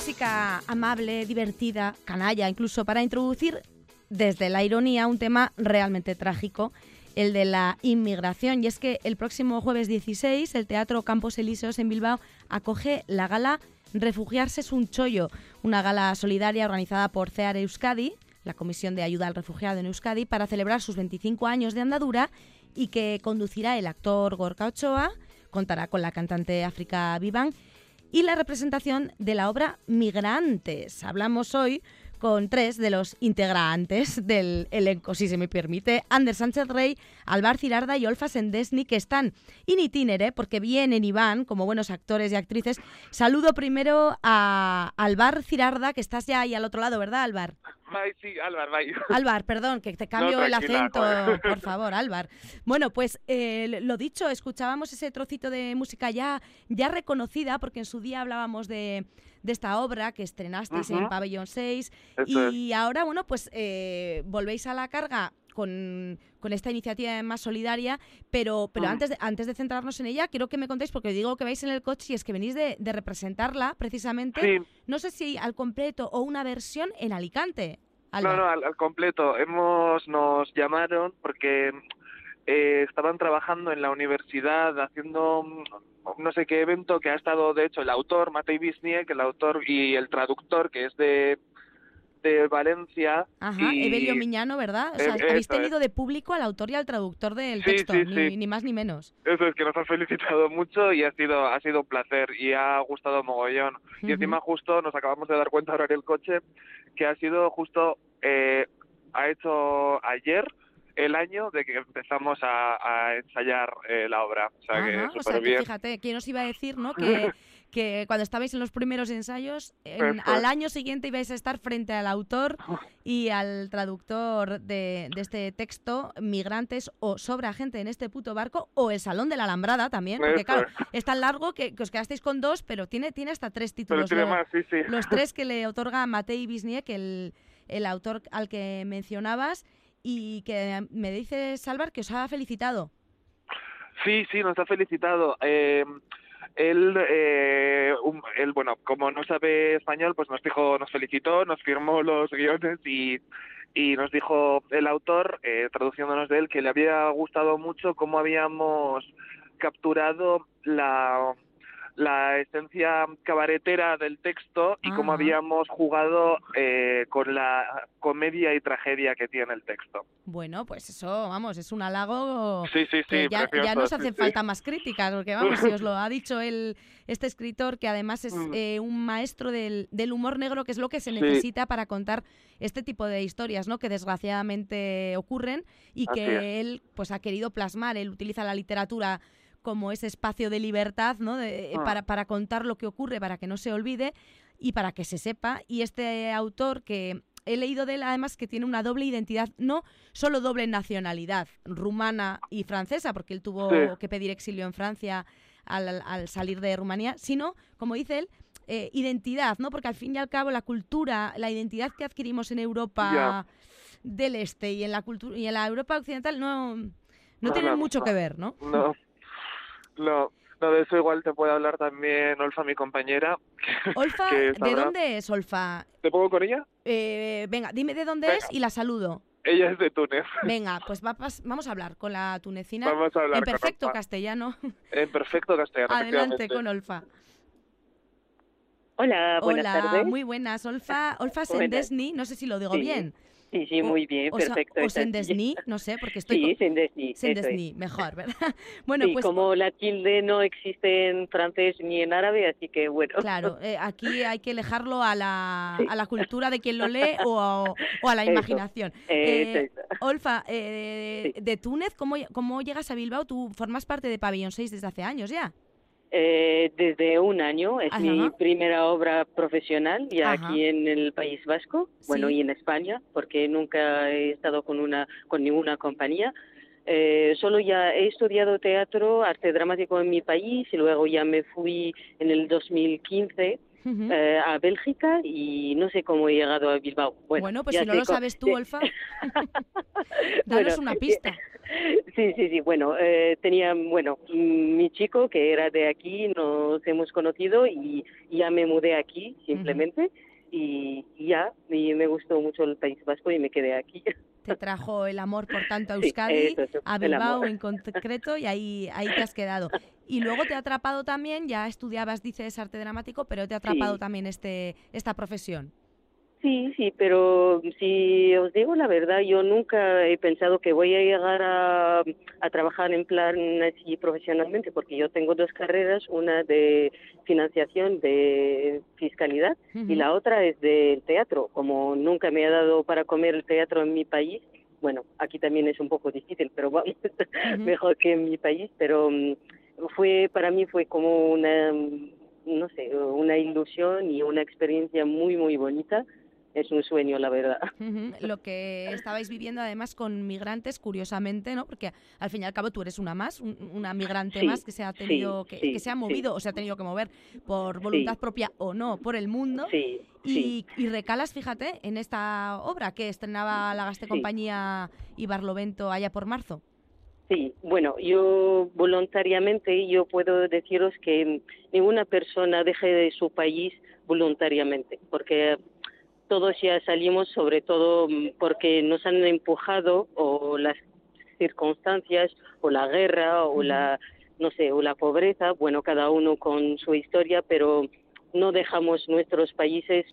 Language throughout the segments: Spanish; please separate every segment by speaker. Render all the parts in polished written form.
Speaker 1: música amable, divertida, canalla, incluso para introducir desde la ironía un tema realmente trágico, el de la inmigración. Y es que el próximo jueves 16 el Teatro Campos Elíseos en Bilbao acoge la gala Refugiarse es un chollo, una gala solidaria organizada por CEAR Euskadi, la Comisión de Ayuda al Refugiado en Euskadi, para celebrar sus 25 años de andadura, y que conducirá el actor Gorka Ochoa, contará con la cantante África Vivan y la representación de la obra Migrantes. Hablamos hoy con tres de los integrantes del elenco, si se me permite: Ander Sánchez Rey, Alvar Cirarda y Olfa Sendesni, que están in itinere porque vienen y van como buenos actores y actrices. Saludo primero a Alvar Cirarda, que estás ya ahí al otro lado, ¿verdad, Alvar?
Speaker 2: Sí, Álvar, bye.
Speaker 1: Álvar, perdón, que te cambio el acento,
Speaker 2: joder.
Speaker 1: por favor, Álvar. Bueno, pues lo dicho, escuchábamos ese trocito de música ya reconocida, porque en su día hablábamos de esta obra que estrenasteis en Pabellón 6.
Speaker 2: Eso
Speaker 1: y ahora, bueno, pues volvéis a la carga con esta iniciativa más solidaria, pero antes de centrarnos en ella, quiero que me contéis, porque digo que vais en el coche y es que venís de representarla precisamente,
Speaker 2: sí.
Speaker 1: No sé si al completo o una versión en Alicante.
Speaker 2: No, al completo. Nos llamaron porque estaban trabajando en la universidad haciendo no sé qué evento, que ha estado, de hecho, el autor, Matei Bisniek, el autor y el traductor, que es de Valencia.
Speaker 1: Ajá,
Speaker 2: y
Speaker 1: Evelio Miñano, ¿verdad? O sea, habéis tenido de público al autor y al traductor del texto,
Speaker 2: sí.
Speaker 1: Ni más ni menos.
Speaker 2: Eso es, que nos han felicitado mucho y ha sido un placer y ha gustado mogollón. Y encima justo nos acabamos de dar cuenta ahora en el coche que ha sido justo, ha hecho ayer el año de que empezamos a ensayar la obra. O sea, que súper bien.
Speaker 1: Fíjate, ¿quién os iba a decir, no? Que cuando estabais en los primeros ensayos, al año siguiente ibais a estar frente al autor y al traductor de este texto, Migrantes, o Sobra gente en este puto barco, o El Salón de la Alambrada también, porque claro, es tan largo que os quedasteis con dos, pero tiene hasta 3 títulos.
Speaker 2: Pero tiene más, sí.
Speaker 1: Los 3 que le otorga Matei Bisniek, el autor al que mencionabas, y que me dices, Álvar, que os ha felicitado.
Speaker 2: Sí, nos ha felicitado. Él, bueno, como no sabe español, pues nos felicitó, nos firmó los guiones y nos dijo el autor, traduciéndonos de él, que le había gustado mucho cómo habíamos capturado la esencia cabaretera del texto y cómo habíamos jugado con la comedia y tragedia que tiene el texto.
Speaker 1: Bueno, pues eso, vamos, es un halago.
Speaker 2: Sí,
Speaker 1: ya nos hacen falta más críticas, porque vamos, si os lo ha dicho este escritor, que además es un maestro del humor negro, que es lo que se necesita para contar este tipo de historias, ¿no? Que desgraciadamente ocurren y que él pues ha querido plasmar. Él utiliza la literatura como ese espacio de libertad, ¿no? Para contar lo que ocurre, para que no se olvide y para que se sepa. Y este autor, que he leído de él además, que tiene una doble identidad, no solo doble nacionalidad, rumana y francesa, porque él tuvo que pedir exilio en Francia al salir de Rumanía, sino, como dice él, identidad, ¿no? Porque al fin y al cabo la cultura, la identidad que adquirimos en Europa del Este y en la cultura y en la Europa occidental no tienen mucho que ver, ¿no?
Speaker 2: No, de eso igual te puede hablar también Olfa, mi compañera.
Speaker 1: Olfa, ¿de dónde es Olfa?
Speaker 2: ¿Te pongo con ella?
Speaker 1: Venga, dime de dónde es y la saludo.
Speaker 2: Ella es de Túnez.
Speaker 1: Venga, pues vamos a hablar con la tunecina.
Speaker 2: Vamos a hablar
Speaker 1: en perfecto
Speaker 2: con Olfa.
Speaker 1: castellano.
Speaker 2: En perfecto castellano.
Speaker 1: Adelante con Olfa.
Speaker 3: Hola, buenas tardes.
Speaker 1: Muy buenas. Olfa Sendesni, no sé si lo digo bien.
Speaker 3: Sí, muy bien, perfecto.
Speaker 1: O Sendesni, no sé, porque estoy...
Speaker 3: Sí, Sendesni.
Speaker 1: Sendesni, mejor, ¿verdad? Bueno,
Speaker 3: sí,
Speaker 1: pues
Speaker 3: como la tilde no existe en francés ni en árabe, así que bueno.
Speaker 1: Claro, aquí hay que dejarlo a la cultura de quien lo lee o a la imaginación. Olfa, de Túnez, ¿cómo llegas a Bilbao? Tú formas parte de Pabellón 6 desde hace años ya.
Speaker 3: Desde un año, es mi primera obra profesional ya aquí en el País Vasco, bueno, y en España, porque nunca he estado con ninguna compañía. Solo ya he estudiado teatro, arte dramático en mi país, y luego ya me fui en el 2015 a Bélgica y no sé cómo he llegado a Bilbao.
Speaker 1: Bueno, pues si no lo sabes tú, Olfa, danos una pista.
Speaker 3: Sí. Bueno, tenía, mi chico que era de aquí, nos hemos conocido y ya me mudé aquí simplemente y me gustó mucho el País Vasco y me quedé aquí.
Speaker 1: Te trajo el amor, por tanto, a Euskadi, a Bilbao en concreto, y ahí te has quedado. Y luego te ha atrapado también, ya estudiabas, dices, arte dramático, pero te ha atrapado también esta profesión.
Speaker 3: Sí, pero si os digo la verdad, yo nunca he pensado que voy a llegar a trabajar en plan así profesionalmente, porque yo tengo 2 carreras, una de financiación de fiscalidad y la otra es del teatro. Como nunca me ha dado para comer el teatro en mi país, bueno, aquí también es un poco difícil, pero vamos, mejor que en mi país, pero para mí fue como una ilusión y una experiencia muy, muy bonita. Es un sueño, la verdad.
Speaker 1: Lo que estabais viviendo además con migrantes, curiosamente, ¿no? Porque al fin y al cabo tú eres una más, una migrante más que se ha tenido que se ha movido o se ha tenido que mover por voluntad propia o no por el mundo. Y recalas, fíjate, en esta obra que estrenaba la Gastecompañía y Barlovento allá por marzo.
Speaker 3: Sí, bueno, yo voluntariamente, yo puedo deciros que ninguna persona deje de su país voluntariamente, porque todos ya salimos, sobre todo porque nos han empujado o las circunstancias o la guerra o la pobreza, bueno, cada uno con su historia, pero no dejamos nuestros países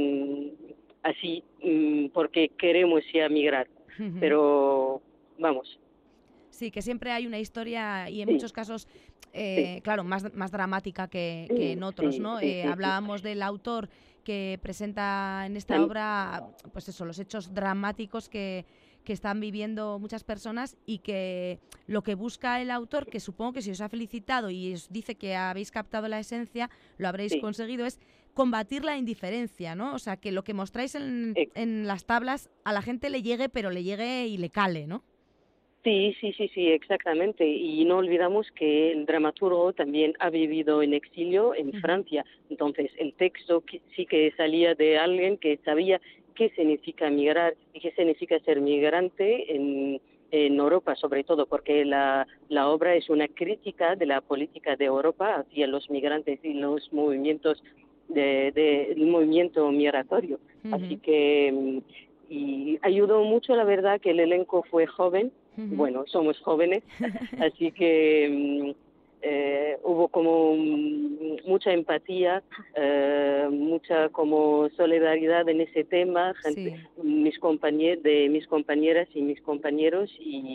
Speaker 3: porque queremos ya migrar, pero vamos.
Speaker 1: Sí, que siempre hay una historia y en muchos casos, claro, más dramática que en otros, ¿no? Hablábamos del autor que presenta en esta obra, pues eso, los hechos dramáticos que están viviendo muchas personas y que lo que busca el autor, que supongo que si os ha felicitado y os dice que habéis captado la esencia, lo habréis conseguido, es combatir la indiferencia, ¿no? O sea, que lo que mostráis en las tablas a la gente le llegue, pero le llegue y le cale, ¿no?
Speaker 3: Sí, exactamente. Y no olvidamos que el dramaturgo también ha vivido en exilio en Francia. Entonces, el texto sí que salía de alguien que sabía qué significa migrar y qué significa ser migrante en Europa, sobre todo, porque la obra es una crítica de la política de Europa hacia los migrantes y los movimientos del movimiento migratorio. Así que y ayudó mucho, la verdad, que el elenco fue joven. Bueno, somos jóvenes, así que hubo como mucha empatía, mucha como solidaridad en ese tema, mis compañeras y mis compañeros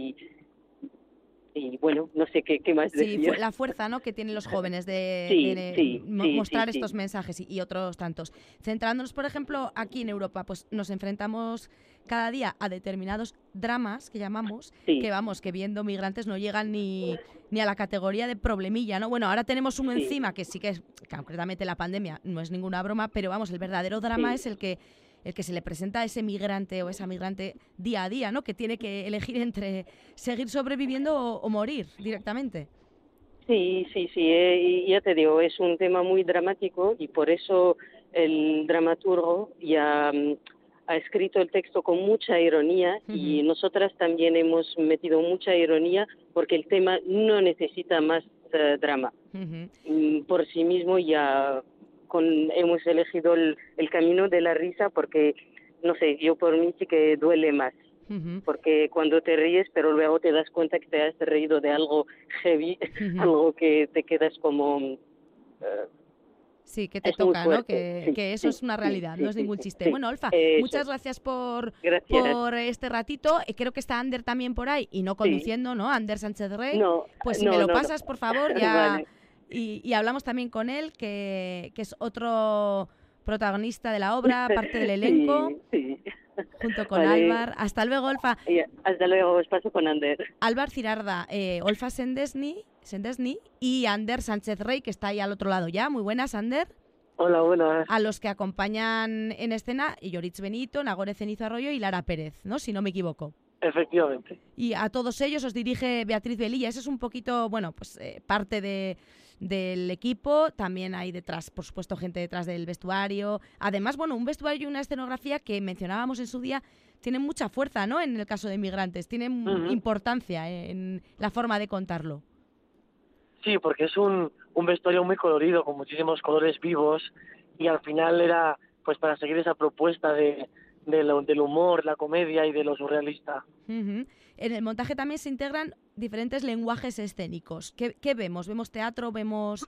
Speaker 3: y bueno, no sé qué más decir.
Speaker 1: Sí, la fuerza, ¿no?, que tienen los jóvenes de mostrar estos mensajes y otros tantos. Centrándonos, por ejemplo, aquí en Europa, pues nos enfrentamos cada día a determinados dramas que llamamos, que viendo migrantes no llegan ni a la categoría de problemilla, ¿no? Bueno, ahora tenemos uno encima que sí que es, concretamente la pandemia, no es ninguna broma, pero vamos, el verdadero drama es el que se le presenta a ese migrante o esa migrante día a día, ¿no? Que tiene que elegir entre seguir sobreviviendo o morir directamente.
Speaker 3: Sí, y ya te digo, es un tema muy dramático y por eso el dramaturgo ya ha escrito el texto con mucha ironía y nosotras también hemos metido mucha ironía porque el tema no necesita más drama. Por sí mismo ya hemos elegido el camino de la risa porque, no sé, yo por mí sí que duele más. Porque cuando te ríes, pero luego te das cuenta que te has reído de algo heavy, algo que te quedas como...
Speaker 1: sí, que te toca, ¿no? Que eso es una realidad, no es ningún chiste. Bueno, Olfa, muchas gracias por este ratito. Creo que está Ander también por ahí y no conduciendo, ¿no? Ander Sánchez Rey. Pues si me lo pasas, por favor, ya... Vale. Y hablamos también con él, que es otro protagonista de la obra, parte del elenco. Junto con Álvar. Hasta luego, Olfa.
Speaker 3: Hasta luego, os paso con Ander.
Speaker 1: Álvar Cirarda, Olfa Sendesni y Ander Sánchez Rey, que está ahí al otro lado ya. Muy buenas, Ander.
Speaker 4: Hola, buenas.
Speaker 1: A los que acompañan en escena Yoritz Benito, Nagore Cenizo Arroyo y Lara Pérez, ¿no? Si no me equivoco.
Speaker 4: Efectivamente.
Speaker 1: Y a todos ellos os dirige Beatriz Velilla. Eso es un poquito, bueno, pues parte del equipo. También hay detrás, por supuesto, gente detrás del vestuario. Además, bueno, un vestuario y una escenografía que mencionábamos en su día tienen mucha fuerza, ¿no? En el caso de Migrantes, tienen importancia en la forma de contarlo.
Speaker 4: Sí, porque es un vestuario muy colorido, con muchísimos colores vivos, y al final era pues para seguir esa propuesta del humor, la comedia y de lo surrealista.
Speaker 1: En el montaje también se integran diferentes lenguajes escénicos. ¿Qué vemos? ¿Vemos teatro? ¿Vemos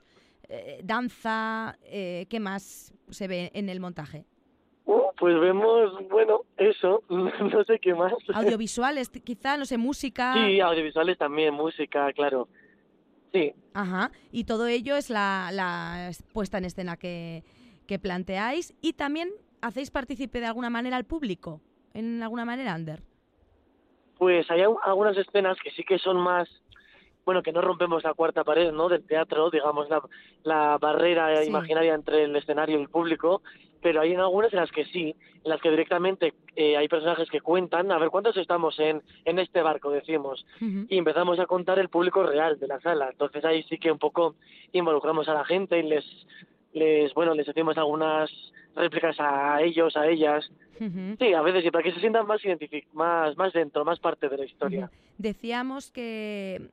Speaker 1: danza? ¿Qué más se ve en el montaje?
Speaker 4: Pues vemos, bueno, eso, no sé qué más.
Speaker 1: Audiovisuales, quizá, no sé, música.
Speaker 4: Sí, audiovisuales también, música, claro. Sí.
Speaker 1: Ajá, y todo ello es la puesta en escena que planteáis, y también hacéis partícipe de alguna manera al público, en alguna manera, Ander.
Speaker 4: Pues hay algunas escenas que sí que son más, bueno, que no rompemos la cuarta pared, ¿no?, del teatro, digamos, la barrera imaginaria entre el escenario y el público, pero hay algunas en las que sí, en las que directamente hay personajes que cuentan, a ver, ¿cuántos estamos en este barco?, decimos, y empezamos a contar el público real de la sala. Entonces ahí sí que un poco involucramos a la gente y les decimos algunas réplicas a ellos, a ellas. Sí, a veces sí, para que se sientan más más dentro, más parte de la historia.
Speaker 1: Decíamos que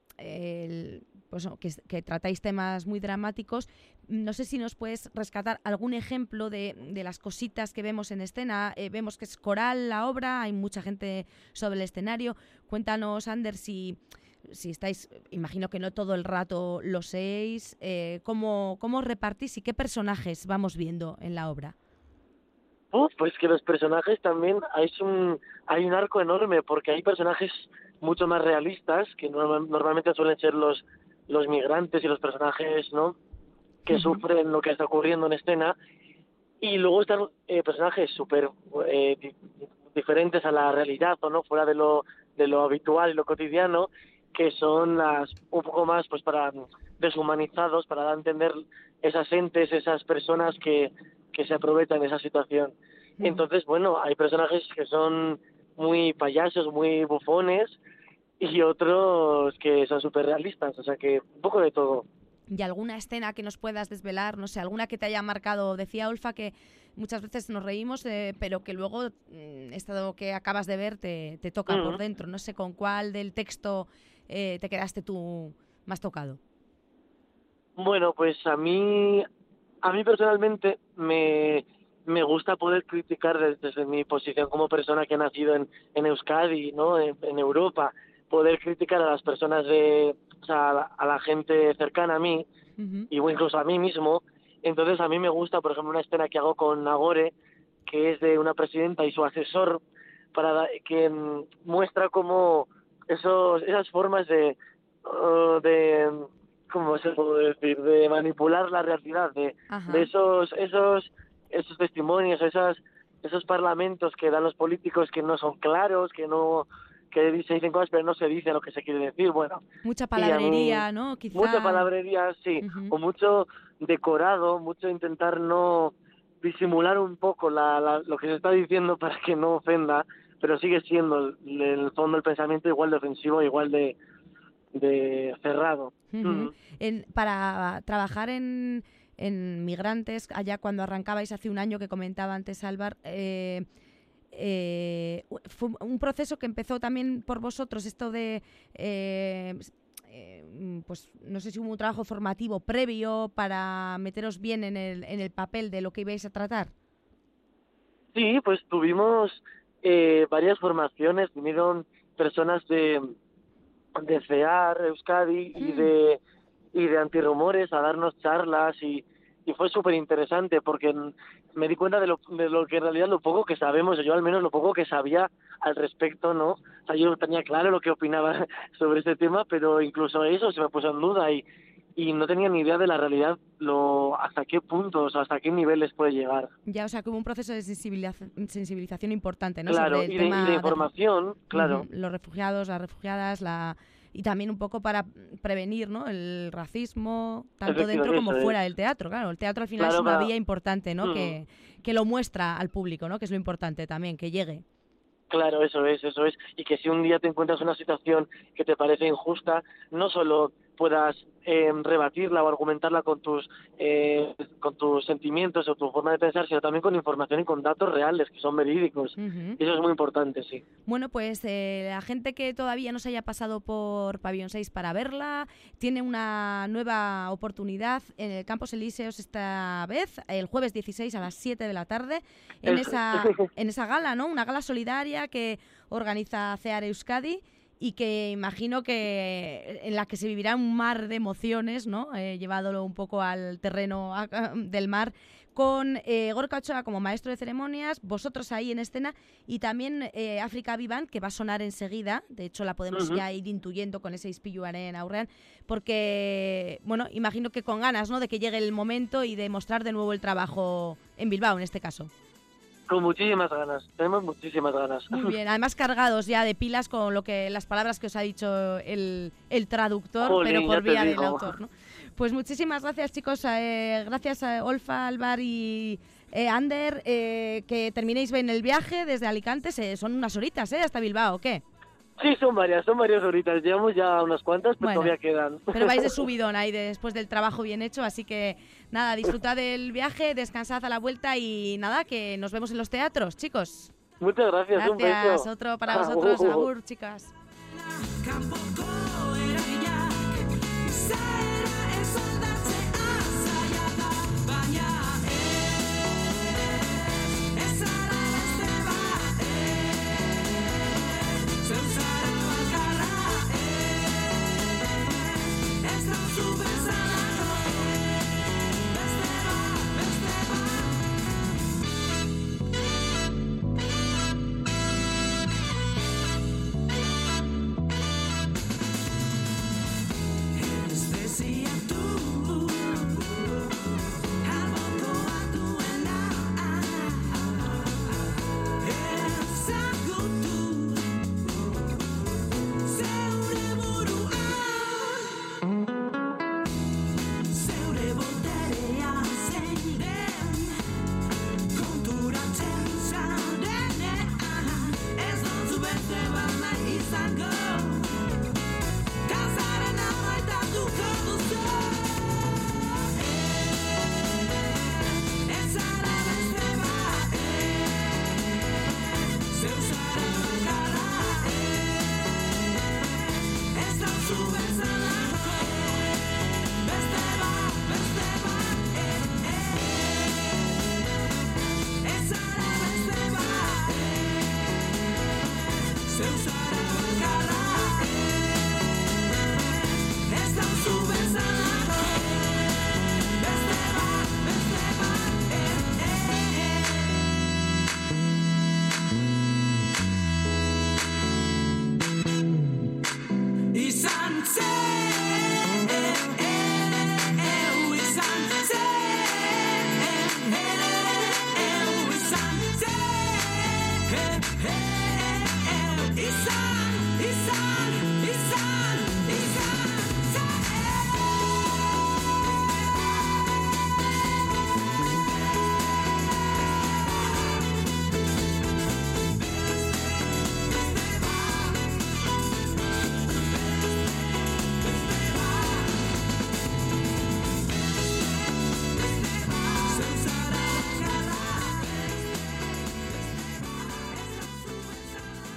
Speaker 1: que tratáis temas muy dramáticos. No sé si nos puedes rescatar algún ejemplo de las cositas que vemos en escena. Vemos que es coral la obra, hay mucha gente sobre el escenario. Cuéntanos, Ander, si estáis, imagino que no todo el rato lo séis, ¿cómo repartís y qué personajes vamos viendo en la obra?
Speaker 4: Pues que los personajes también, hay un arco enorme, porque hay personajes mucho más realistas, que normalmente suelen ser los migrantes y los personajes, ¿no?, que sufren lo que está ocurriendo en escena, y luego están personajes súper diferentes a la realidad, o no, fuera de lo habitual y lo cotidiano, que son un poco más pues para deshumanizados, para dar a entender esas entes, esas personas que se aprovechan de esa situación. Entonces, bueno, hay personajes que son muy payasos, muy bufones, y otros que son súper realistas, o sea que un poco de todo.
Speaker 1: ¿Y alguna escena que nos puedas desvelar? No sé, alguna que te haya marcado. Decía Olfa que muchas veces nos reímos, pero que luego esto que acabas de ver te toca por dentro. No sé con cuál del texto te quedaste tú más tocado.
Speaker 4: Bueno, pues a mí personalmente me gusta poder criticar desde mi posición como persona que ha nacido en Euskadi, ¿no?, en Europa, poder criticar a las personas a la gente cercana a mí, y incluso a mí mismo. Entonces a mí me gusta, por ejemplo, una escena que hago con Nagore, que es de una presidenta y su asesor, que muestra cómo esas formas de ¿cómo se puede decir?, de manipular la realidad, de esos testimonios, esos parlamentos que dan los políticos que no son claros, que se dicen cosas pero no se dice lo que se quiere decir. Bueno,
Speaker 1: mucha palabrería, ¿no? Quizá.
Speaker 4: Mucha palabrería, sí, o mucho decorado, mucho intentar no disimular un poco lo que se está diciendo para que no ofenda, pero sigue siendo en el fondo el pensamiento igual de ofensivo, igual de cerrado.
Speaker 1: Para trabajar en Migrantes, allá cuando arrancabais hace un año, que comentaba antes Álvar, fue un proceso que empezó también por vosotros, esto de pues no sé si hubo un trabajo formativo previo para meteros bien en el papel de lo que ibais a tratar.
Speaker 4: Sí, pues tuvimos varias formaciones, vinieron personas de CEAR, Euskadi y de Antirrumores a darnos charlas, y fue súper interesante porque me di cuenta de lo que en realidad lo poco que sabemos, yo al menos lo poco que sabía al respecto, ¿no? O sea, yo tenía claro lo que opinaba sobre este tema, pero incluso eso se me puso en duda y no tenía ni idea de la realidad, hasta qué puntos, hasta qué niveles puede llegar.
Speaker 1: Ya, o sea, que hubo un proceso de sensibilización importante, ¿no?
Speaker 4: Claro,
Speaker 1: sobre el tema
Speaker 4: de información, claro.
Speaker 1: Los refugiados, las refugiadas, y también un poco para prevenir, ¿no?, el racismo, tanto dentro como fuera del teatro. Claro, el teatro al final es una vía importante, ¿no?, que lo muestra al público, ¿no?, que es lo importante también, que llegue.
Speaker 4: Claro, eso es. Y que si un día te encuentras una situación que te parece injusta, no solo puedas rebatirla o argumentarla con tus sentimientos o tu forma de pensar, sino también con información y con datos reales que son verídicos. Y eso es muy importante, sí.
Speaker 1: Bueno, pues la gente que todavía no se haya pasado por Pabellón 6 para verla, tiene una nueva oportunidad en el Campos Elíseos esta vez, el jueves 16 a las 7 de la tarde, en esa gala, ¿no? Una gala solidaria que organiza CEAR Euskadi, y que imagino que en la que se vivirá un mar de emociones, ¿no? Llevándolo un poco al terreno del mar, con Gorka Ochoa como maestro de ceremonias, vosotros ahí en escena, y también Afrika Vivan, que va a sonar enseguida. De hecho, la podemos ya ir intuyendo con ese ispiluaren aurrean, porque, bueno, imagino que con ganas, ¿no?, de que llegue el momento y de mostrar de nuevo el trabajo en Bilbao, en este caso.
Speaker 4: Con muchísimas ganas, tenemos muchísimas ganas.
Speaker 1: Muy bien, además cargados ya de pilas con las palabras que os ha dicho el traductor,
Speaker 4: Jolín,
Speaker 1: pero por vía del autor, ¿no? Pues muchísimas gracias, chicos, gracias a Olfa, Alvar y Ander, que terminéis bien el viaje desde Alicante. Son unas horitas, hasta Bilbao, ¿o qué?
Speaker 4: Sí, son varias horitas, llevamos ya unas cuantas, pero todavía quedan.
Speaker 1: Pero vais de subidón ahí después del trabajo bien hecho, así que nada, disfrutad del viaje, descansad a la vuelta y nada, que nos vemos en los teatros, chicos.
Speaker 4: Muchas gracias, un beso.
Speaker 1: Otro para vosotros, agur, chicas.
Speaker 5: Kanpoko eraila, zera ez aldatzen